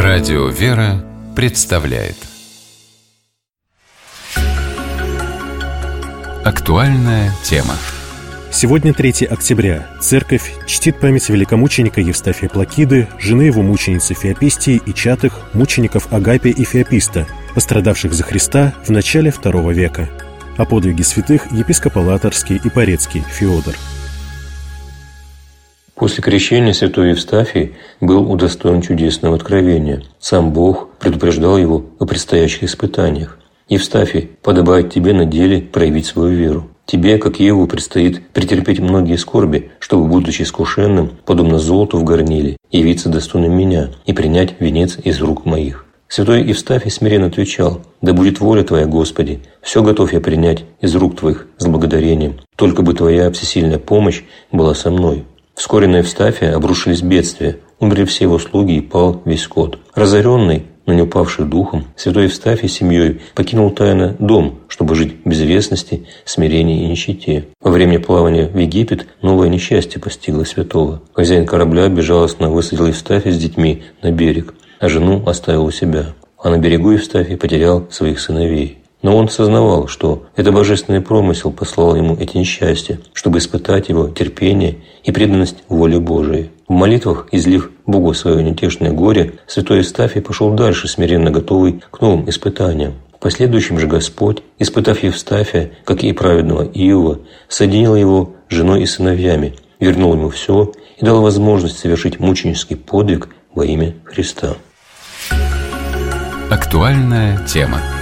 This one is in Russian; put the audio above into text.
Радио «Вера» представляет актуальная тема. Сегодня 3 октября. Церковь чтит память великомученика Евстафия Плакиды, жены его мученицы Феопистии и чатых мучеников Агапия и Феописта, пострадавших за Христа в начале II века. О подвиге святых епископ Алаторский и Порецкий Феодор. После крещения святой Евстафий был удостоен чудесного откровения. Сам Бог предупреждал его о предстоящих испытаниях. «Евстафий, подобает тебе на деле проявить свою веру. Тебе, как Еву, предстоит претерпеть многие скорби, чтобы, будучи искушенным, подобно золоту в горниле, явиться достойным меня и принять венец из рук моих». Святой Евстафий смиренно отвечал: «Да будет воля Твоя, Господи, все готов я принять из рук Твоих с благодарением, только бы Твоя всесильная помощь была со мной». Вскоре на Евстафия обрушились бедствия, умерли все его слуги и пал весь скот. Разоренный, но не упавший духом, святой Евстафий с семьей покинул тайно дом, чтобы жить в безвестности, смирении и нищете. Во время плавания в Египет новое несчастье постигло святого. Хозяин корабля безжалостно высадил Евстафия с детьми на берег, а жену оставил у себя. А на берегу Евстафий потерял своих сыновей. Но он сознавал, что это божественный промысел послал ему эти несчастья, чтобы испытать его терпение и преданность воле Божией. В молитвах, излив Богу свое неутешное горе, святой Евстафий пошел дальше, смиренно готовый к новым испытаниям. В последующем же Господь, испытав Евстафия, как и праведного Иова, соединил его с женой и сыновьями, вернул ему все и дал возможность совершить мученический подвиг во имя Христа. Актуальная тема.